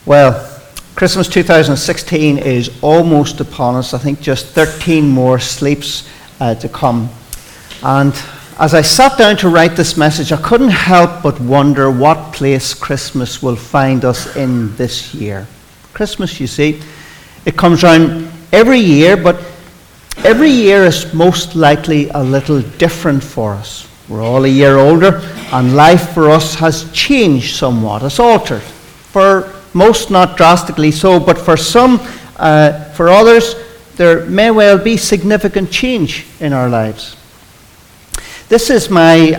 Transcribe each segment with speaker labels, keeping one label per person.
Speaker 1: Well, Christmas 2016 is almost upon us. I think just 13 more sleeps to come. And as I sat down to write this message, I couldn't help but wonder what place Christmas will find us in this year. Christmas, you see, it comes round every year, but every year is most likely a little different for us. We're all a year older, and life for us has changed somewhat. It's altered. For most, not drastically so, but for some, for others, there may well be significant change in our lives. This is my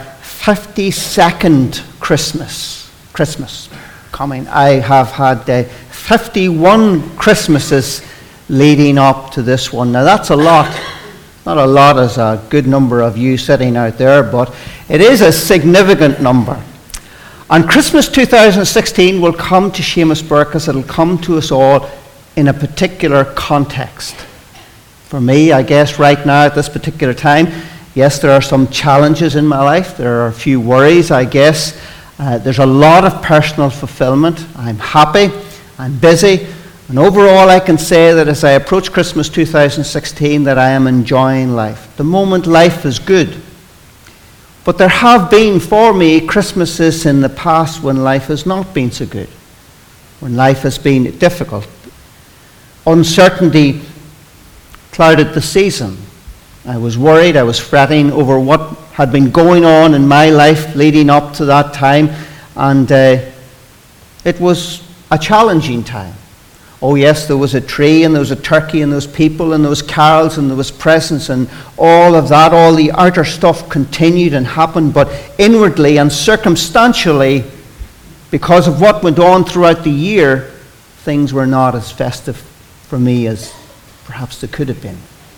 Speaker 1: 52nd Christmas coming. I have had 51 Christmases leading up to this one. Now that's a lot. Not a lot as a good number of you sitting out there, but it is a significant number. And Christmas 2016 will come to Seamus Burkus. It'll come to us all in a particular context. For me, I guess right now at this particular time, yes, there are some challenges in my life. There are a few worries, I guess. There's a lot of personal fulfillment. I'm happy. I'm busy. And overall, I can say that as I approach Christmas 2016, that I am enjoying life. At the moment, life is good. But there have been, for me, Christmases in the past when life has not been so good, when life has been difficult. Uncertainty clouded the season. I was worried, I was fretting over what had been going on in my life leading up to that time, and it was a challenging time. Oh yes, there was a tree, and there was a turkey, and there was people, and there was carols, and there was presents, and all of that, all the outer stuff continued and happened, but inwardly and circumstantially, because of what went on throughout the year, things were not as festive for me as perhaps they could have been.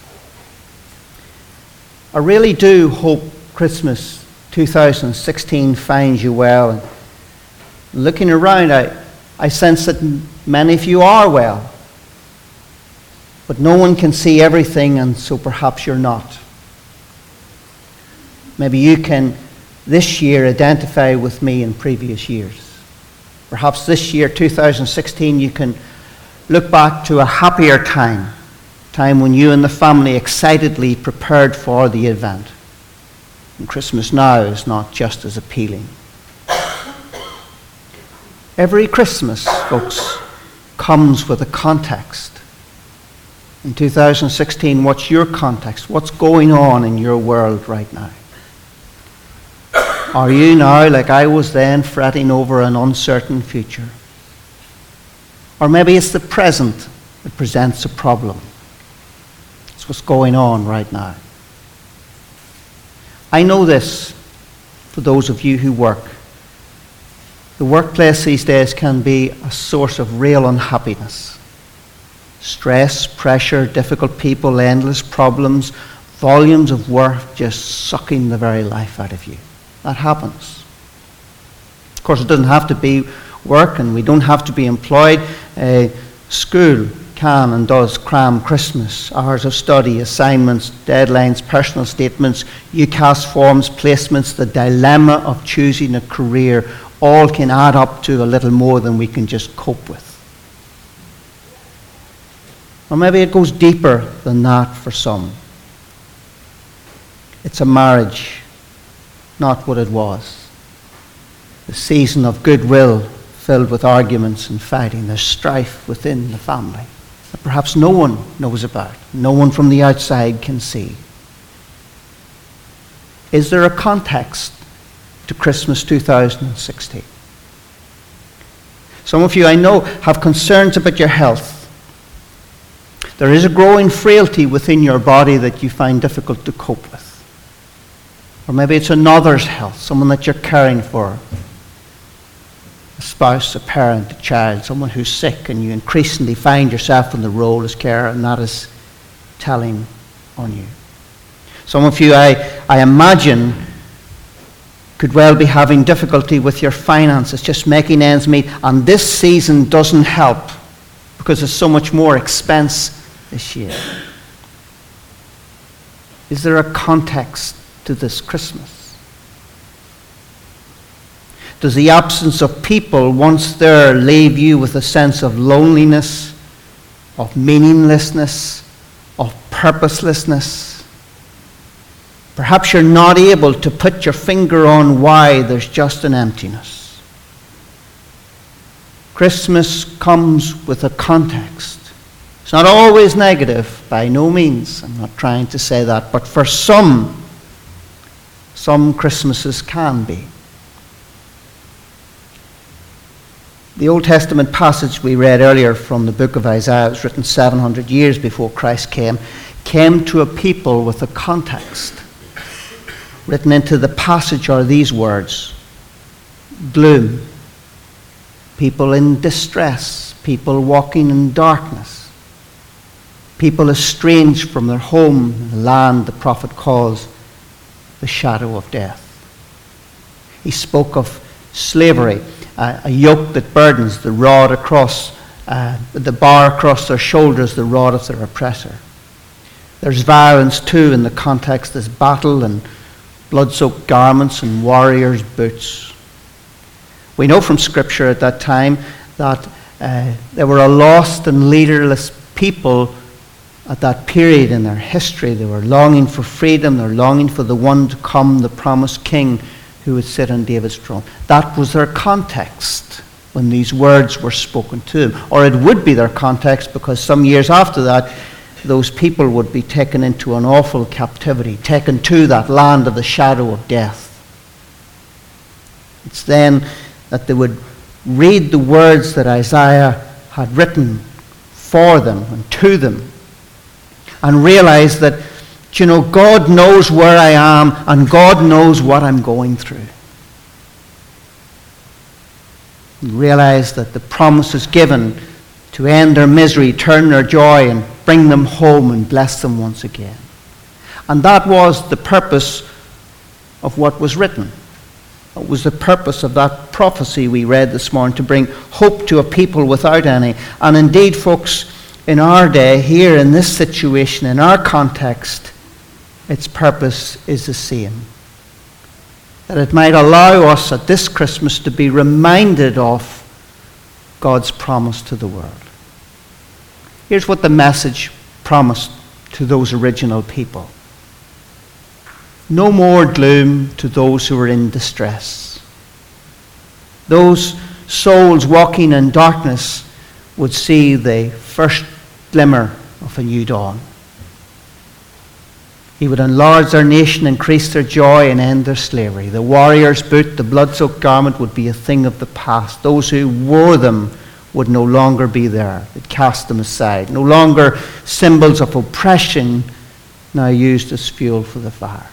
Speaker 1: I really do hope Christmas 2016 finds you well. And looking around, I sense that many of you are well. But no one can see everything, and so perhaps you're not. Maybe you can this year identify with me in previous years. Perhaps this year, 2016, you can look back to a happier time when you and the family excitedly prepared for the event. And Christmas now is not just as appealing. Every Christmas, folks, comes with a context. In 2016, what's your context? What's going on in your world right now? Are you now, like I was then, fretting over an uncertain future? Or maybe it's the present that presents a problem. It's what's going on right now. I know this for those of you who work. The workplace these days can be a source of real unhappiness. Stress, pressure, difficult people, endless problems, volumes of work just sucking the very life out of you. That happens. Of course, it doesn't have to be work, and we don't have to be employed. School can and does cram Christmas, hours of study, assignments, deadlines, personal statements, UCAS forms, placements, the dilemma of choosing a career, all can add up to a little more than we can just cope with. Or maybe it goes deeper than that for some. It's a marriage, not what it was. The season of goodwill filled with arguments and fighting. There's strife within the family that perhaps no one knows about, no one from the outside can see. Is there a context to Christmas 2016? Some of you, I know, have concerns about your health. There is a growing frailty within your body that you find difficult to cope with. Or maybe it's another's health, someone that you're caring for. A spouse, a parent, a child, someone who's sick, and you increasingly find yourself in the role as carer, and that is telling on you. Some of you, I imagine, could well be having difficulty with your finances, just making ends meet, and this season doesn't help because there's so much more expense this year. Is there a context to this Christmas? Does the absence of people once there leave you with a sense of loneliness, of meaninglessness, of purposelessness? Perhaps you're not able to put your finger on why there's just an emptiness. Christmas comes with a context. It's not always negative, by no means. I'm not trying to say that. But for some Christmases can be. The Old Testament passage we read earlier from the book of Isaiah, it was written 700 years before Christ came to a people with a context. Written into the passage are these words: gloom, people in distress, people walking in darkness, people estranged from their home, the land the prophet calls the shadow of death. He spoke of slavery, a yoke that burdens, the rod across, the bar across their shoulders, the rod of their oppressor. There's violence too in the context. There's battle and blood-soaked garments and warriors' boots. We know from Scripture at that time that there were a lost and leaderless people at that period in their history. They were longing for freedom. They were longing for the one to come, the promised king who would sit on David's throne. That was their context when these words were spoken to them. Or it would be their context, because some years after that, those people would be taken into an awful captivity, taken to that land of the shadow of death. It's then that they would read the words that Isaiah had written for them and to them, and realize that, God knows where I am, and God knows what I'm going through. And realize that the promise is given to end their misery, turn their joy, and bring them home and bless them once again. And that was the purpose of what was written. It was the purpose of that prophecy we read this morning, to bring hope to a people without any. And indeed, folks, in our day, here in this situation, in our context, its purpose is the same. That it might allow us at this Christmas to be reminded of God's promise to the world. Here's what the message promised to those original people: no more gloom to those who are in distress. Those souls walking in darkness would see the first glimmer of a new dawn. He would enlarge their nation, increase their joy, and end their slavery. The warrior's boot, the blood-soaked garment, would be a thing of the past. Those who wore them would no longer be there. They'd cast them aside. No longer symbols of oppression, now used as fuel for the fire.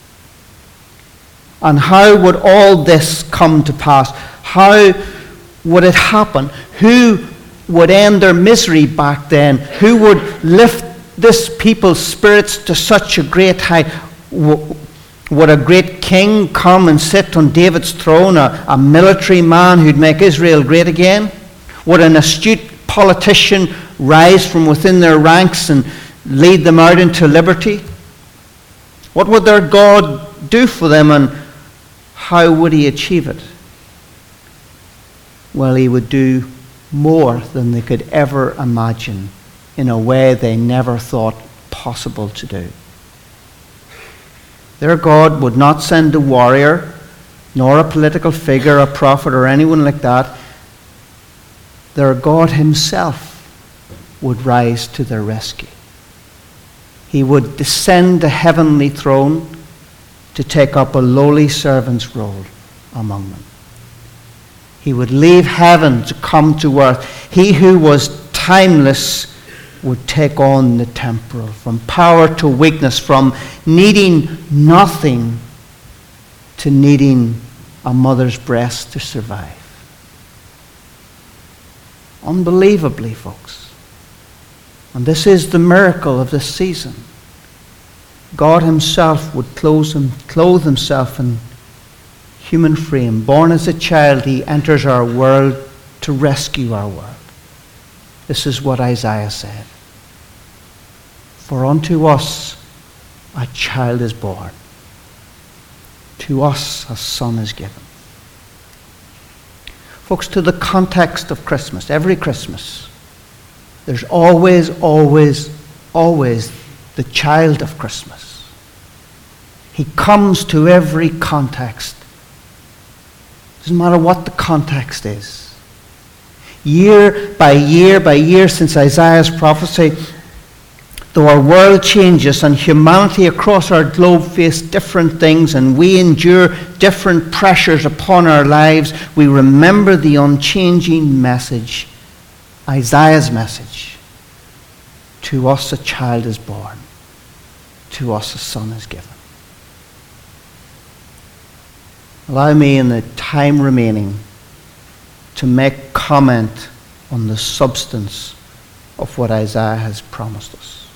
Speaker 1: And how would all this come to pass? How would it happen? Who would end their misery back then? Who would lift this people's spirits to such a great height? Would a great king come and sit on David's throne, a military man who'd make Israel great again? Would an astute politician rise from within their ranks and lead them out into liberty? What would their God do for them, and how would he achieve it? Well, he would do more than they could ever imagine, in a way they never thought possible to do. Their God would not send a warrior, nor a political figure, a prophet, or anyone like that. Their God himself would rise to their rescue. He would descend the heavenly throne to take up a lowly servant's role among them. He would leave heaven to come to earth. He who was timeless would take on the temporal, from power to weakness, from needing nothing to needing a mother's breast to survive. Unbelievably, folks. And this is the miracle of this season. God himself would clothe himself in human frame. Born as a child, he enters our world to rescue our world. This is what Isaiah said. For unto us a child is born. To us a son is given. Folks, to the context of Christmas, every Christmas, there's always, always, always the child of Christmas. He comes to every context. Doesn't matter what the context is. Year by year by year since Isaiah's prophecy, though our world changes and humanity across our globe face different things and we endure different pressures upon our lives, we remember the unchanging message, Isaiah's message. To us a child is born. To us a son is given. Allow me in the time remaining to make comment on the substance of what Isaiah has promised us.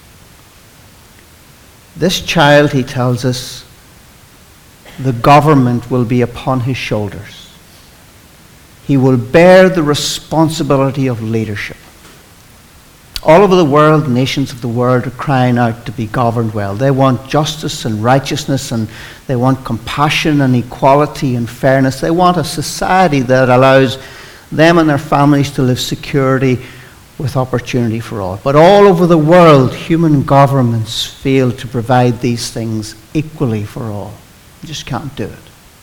Speaker 1: This child, he tells us, the government will be upon his shoulders. He will bear the responsibility of leadership. All over the world, nations of the world are crying out to be governed well. They want justice and righteousness, and they want compassion and equality and fairness. They want a society that allows them and their families to live security with opportunity for all. But all over the world, human governments fail to provide these things equally for all. You just can't do it.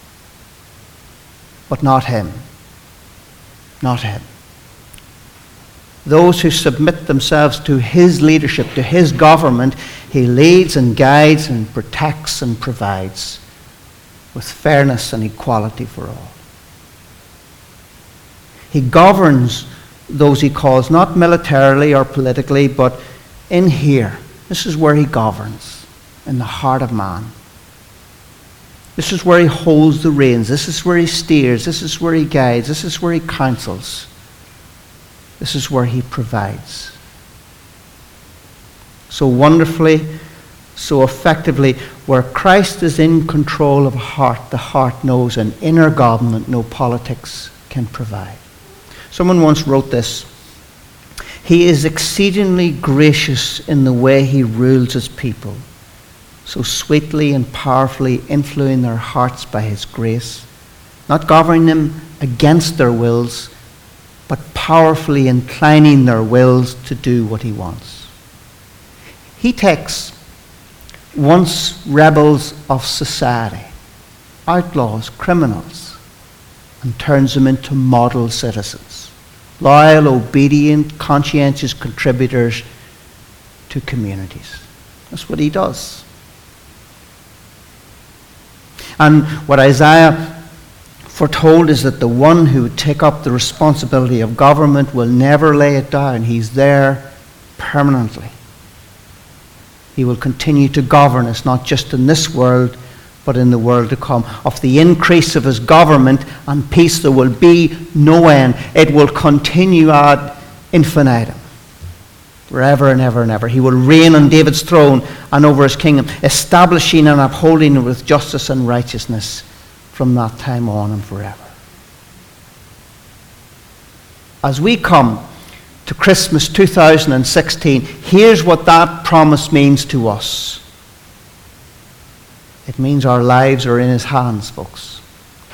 Speaker 1: But not him. Not him. Those who submit themselves to his leadership, to his government, he leads and guides and protects and provides with fairness and equality for all. He governs those he calls, not militarily or politically, but in here. This is where he governs, in the heart of man. This is where he holds the reins. This is where he steers. This is where he guides. This is where he counsels. This is where he provides. So wonderfully, so effectively, where Christ is in control of a heart, the heart knows an inner government no politics can provide. Someone once wrote this: he is exceedingly gracious in the way he rules his people, so sweetly and powerfully influencing their hearts by his grace, not governing them against their wills, but powerfully inclining their wills to do what he wants. He takes once rebels of society, outlaws, criminals, and turns them into model citizens, loyal, obedient, conscientious contributors to communities. That's what he does. And what Isaiah foretold is that the one who would take up the responsibility of government will never lay it down. He's there permanently. He will continue to govern us, not just in this world, but in the world to come. Of the increase of his government and peace there will be no end. It will continue ad infinitum, forever and ever and ever. He will reign on David's throne and over his kingdom, establishing and upholding it with justice and righteousness from that time on and forever. As we come to Christmas 2016, here's what that promise means to us. It means our lives are in his hands, folks.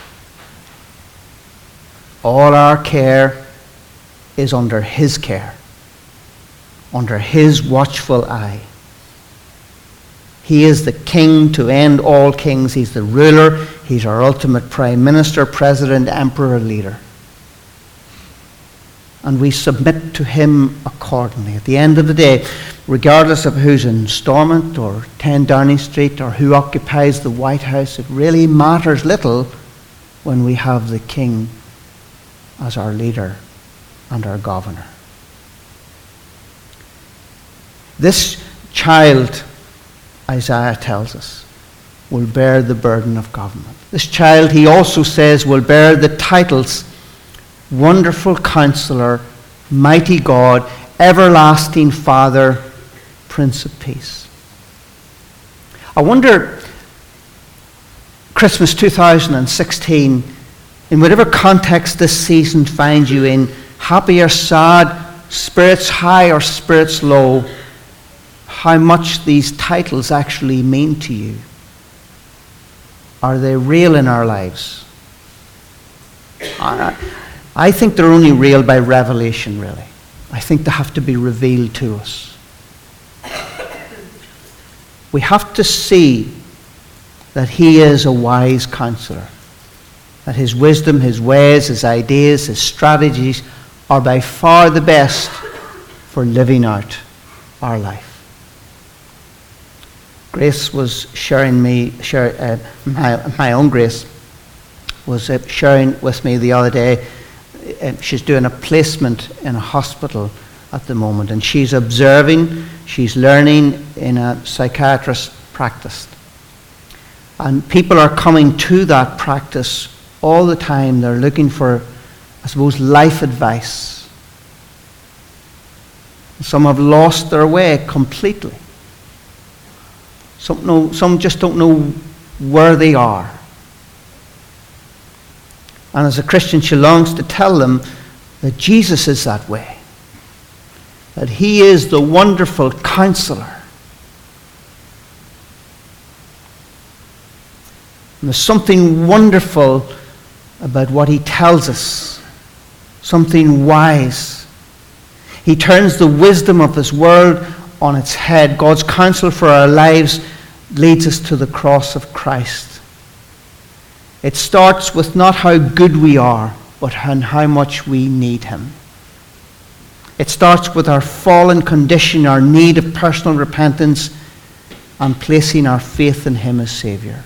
Speaker 1: All our care is under his care, under his watchful eye. He is the king to end all kings. He's the ruler. He's our ultimate prime minister, president, emperor, leader. And we submit to him accordingly. At the end of the day, regardless of who's in Stormont or 10 Downing Street or who occupies the White House, it really matters little when we have the king as our leader and our governor. This child, Isaiah tells us, will bear the burden of government. This child, he also says, will bear the titles Wonderful Counselor, Mighty God, Everlasting Father, Prince of Peace. I wonder, Christmas 2016, in whatever context this season finds you in, happy or sad, spirits high or spirits low, how much these titles actually mean to you. Are they real in our lives? I think they're only real by revelation, really. I think they have to be revealed to us. We have to see that he is a wise counselor, that his wisdom, his ways, his ideas, his strategies are by far the best for living out our life. Grace was my own Grace was sharing with me the other day. She's doing a placement in a hospital at the moment, and she's observing, she's learning in a psychiatrist practice. And people are coming to that practice all the time. They're looking for, I suppose, life advice. Some have lost their way completely. Some just don't know where they are. And as a Christian, she longs to tell them that Jesus is that way. That he is the wonderful counselor. And there's something wonderful about what he tells us. Something wise. He turns the wisdom of this world on its head. God's counsel for our lives leads us to the cross of Christ. It starts with not how good we are, but how much we need him. It starts with our fallen condition, our need of personal repentance, and placing our faith in him as Savior.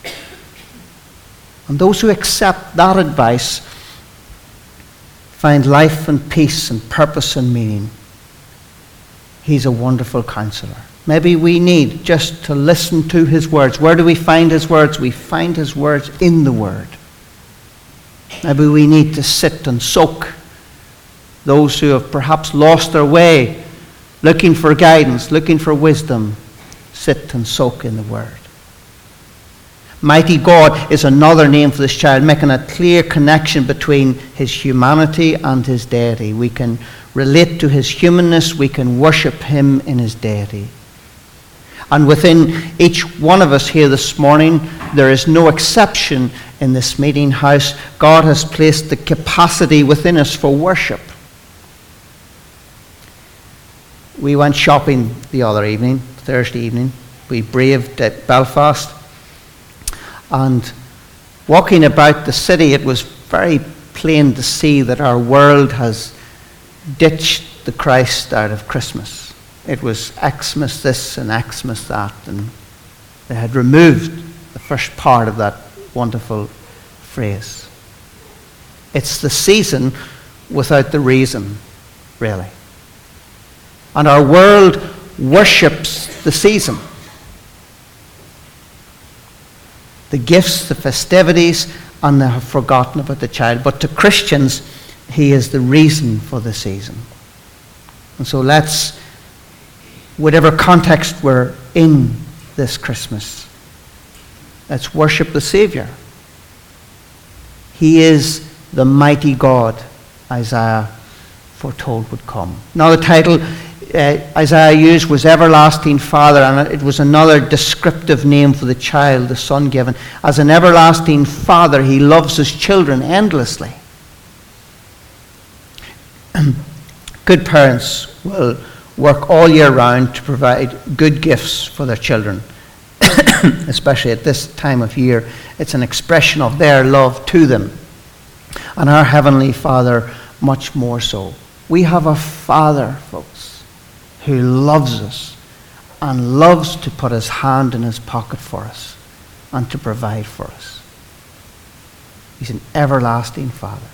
Speaker 1: And those who accept that advice find life and peace and purpose and meaning. He's a wonderful counselor. Maybe we need just to listen to his words. Where do we find his words? We find his words in the Word. Maybe we need to sit and soak. Those who have perhaps lost their way, looking for guidance, looking for wisdom, sit and soak in the Word. Mighty God is another name for this child, making a clear connection between his humanity and his deity. We can relate to his humanness, we can worship him in his deity. And within each one of us here this morning, there is no exception in this meeting house. God has placed the capacity within us for worship. We went shopping the other evening, Thursday evening. We braved at Belfast. And walking about the city, it was very plain to see that our world has ditched the Christ out of Christmas. It was Xmas this and Xmas that, and they had removed the first part of that wonderful phrase. It's the season without the reason, really. And our world worships the season. The gifts, the festivities, and they have forgotten about the child. But to Christians, he is the reason for the season. And so let's, whatever context we're in this Christmas, let's worship the Savior. He is the mighty God Isaiah foretold would come. Now the title Isaiah used was Everlasting Father, and it was another descriptive name for the child, the son given. As an everlasting Father, he loves his children endlessly. Good parents will work all year round to provide good gifts for their children, especially at this time of year. It's an expression of their love to them. And our Heavenly Father, much more so. We have a Father, folks, who loves us and loves to put his hand in his pocket for us and to provide for us. He's an everlasting Father.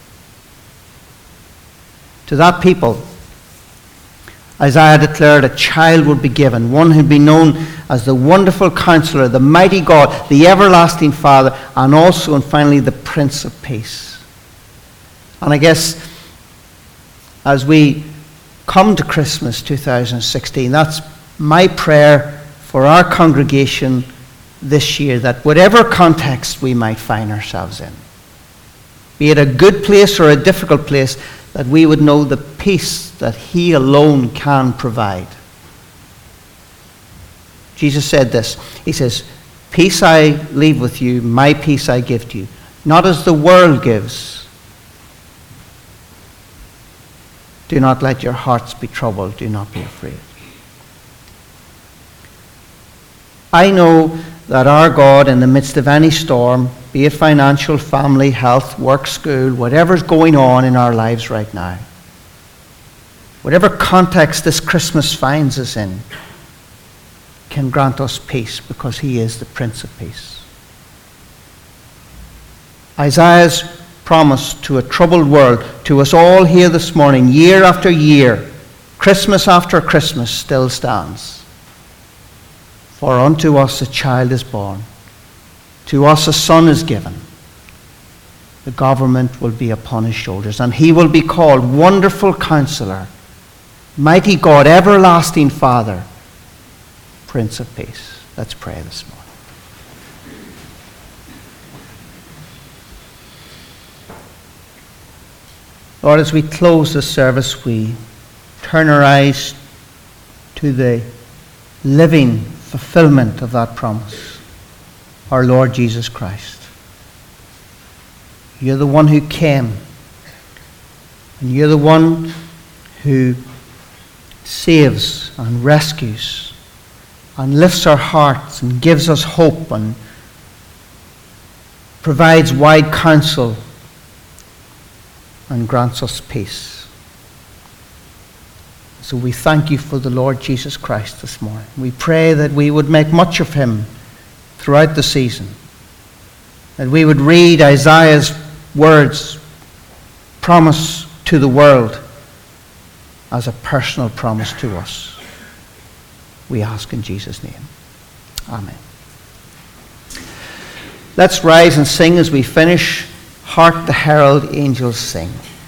Speaker 1: To that people, Isaiah declared a child would be given, one who'd be known as the wonderful counselor, the mighty God, the everlasting Father, and also and finally the Prince of Peace. And I guess as we come to Christmas 2016, that's my prayer for our congregation this year, that whatever context we might find ourselves in, be it a good place or a difficult place, that we would know the peace that he alone can provide. Jesus said this. He says, "Peace I leave with you, my peace I give to you. Not as the world gives, Do not let your hearts be troubled. Do not be afraid. I know that our God, in the midst of any storm, be it financial, family, health, work, school, whatever's going on in our lives right now, whatever context this Christmas finds us in, can grant us peace because he is the Prince of Peace. Isaiah's promise to a troubled world, to us all here this morning, year after year, Christmas after Christmas, still stands. For unto us a child is born, to us a son is given. The government will be upon his shoulders, and he will be called Wonderful Counselor, Mighty God, Everlasting Father, Prince of Peace. Let's pray this morning. Lord, as we close this service, we turn our eyes to the living fulfillment of that promise, our Lord Jesus Christ. You're the one who came, and you're the one who saves and rescues and lifts our hearts and gives us hope and provides wide counsel and grants us peace. So we thank you for the Lord Jesus Christ this morning. We pray that we would make much of him throughout the season, that we would read Isaiah's words, promise to the world, as a personal promise to us. We ask in Jesus' name. Amen. Let's rise and sing as we finish. Hark the herald angels sing.